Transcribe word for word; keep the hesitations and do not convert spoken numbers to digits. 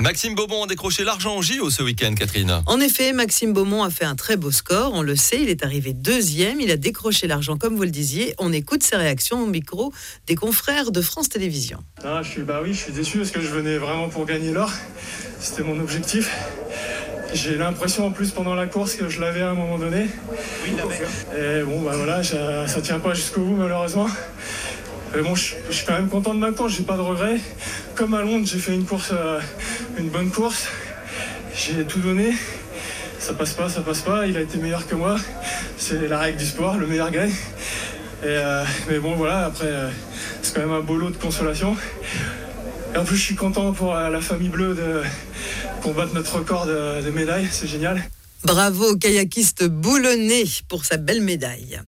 Maxime Beaumont a décroché l'argent en J O ce week-end, Catherine. En effet, Maxime Beaumont a fait un très beau score, on le sait, il est arrivé deuxième, il a décroché l'argent comme vous le disiez. On écoute ses réactions au micro des confrères de France Télévisions. Ah, je suis, bah oui, je suis déçu parce que je venais vraiment pour gagner l'or, c'était mon objectif. J'ai l'impression en plus pendant la course que je l'avais à un moment donné. Oui, il l'avait. Et bon, bah voilà, ça, ça tient pas jusqu'au bout malheureusement. Mais bon, je, je suis quand même content de ma course, j'ai pas de regrets. Comme à Londres, j'ai fait une course, euh, une bonne course. J'ai tout donné. Ça passe pas, ça passe pas. Il a été meilleur que moi. C'est la règle du sport, le meilleur gagne. Et euh, mais bon, voilà, après, euh, c'est quand même un beau lot de consolation. Et en plus, je suis content pour euh, la famille bleue de combattre notre record de, de médailles. C'est génial. Bravo au kayakiste boulonnais pour sa belle médaille.